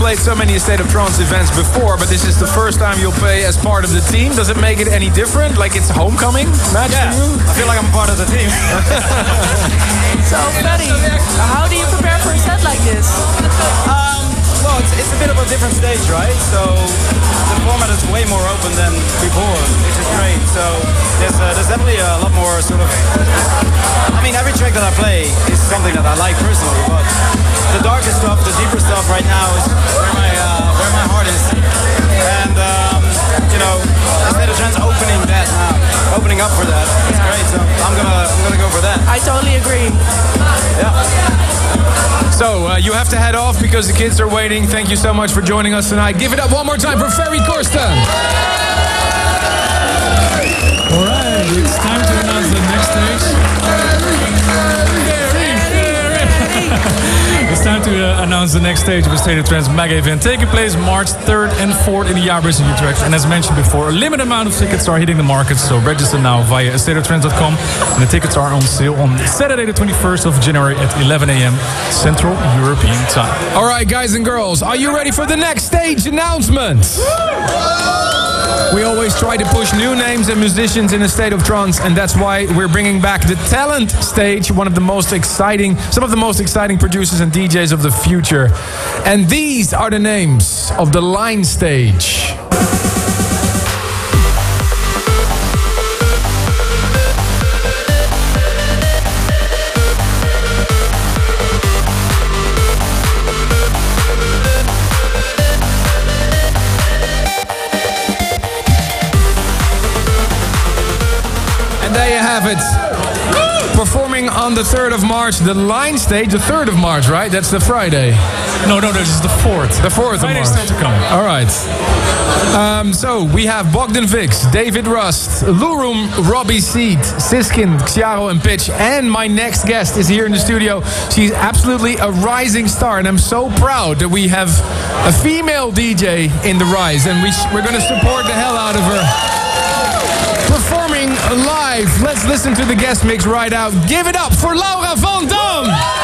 played so many State of Trance events before, but this is the first time you'll play as part of the team. Does it make it any different? Like it's a homecoming match for you? I feel like I'm part of the team. So, Ferry, how do you prepare for a set like this? Well, it's a bit of a different stage, right? So the format is way more open than before, which is great. So there's definitely a lot more sort of... I mean, every track that I play is something that I like personally, but the darker stuff, the deeper stuff right now is where my heart is. And, you know, State of Trance opening up for that. It's great, so I'm gonna go for that. I totally agree. Yeah. So, you have to head off because the kids are waiting. Thank you so much for joining us tonight. Give it up one more time for Ferry Corsten. Alright, it's time to announce the next stage. It's time to announce the next stage of the State of Trance mega event taking place March 3rd and 4th in the Jaarbeurs in Utrecht. And as mentioned before, a limited amount of tickets are hitting the market, so register now via stateoftrance.com. And the tickets are on sale on Saturday the 21st of January at 11 a.m. Central European Time. Alright, guys and girls, are you ready for the next stage announcement? We always try to push new names and musicians in a state of trance, and that's why we're bringing back the Talent Stage, some of the most exciting producers and DJs of the future. And these are the names of the Line Stage. There you have it. Performing on the 3rd of March, the Line Stage, the 3rd of March, right? That's the Friday. No, this is the 4th. The 4th of March. Friday's still to come. All right. So we have Bogdan Vix, David Rust, Lurum, Robbie Seed, Siskin, Xiaro and Pitch. And my next guest is here in the studio. She's absolutely a rising star. And I'm so proud that we have a female DJ in the Rise. And we're going to support the hell out of her. Performing live. Let's listen to the guest mix right out. Give it up for Laura Van Dam.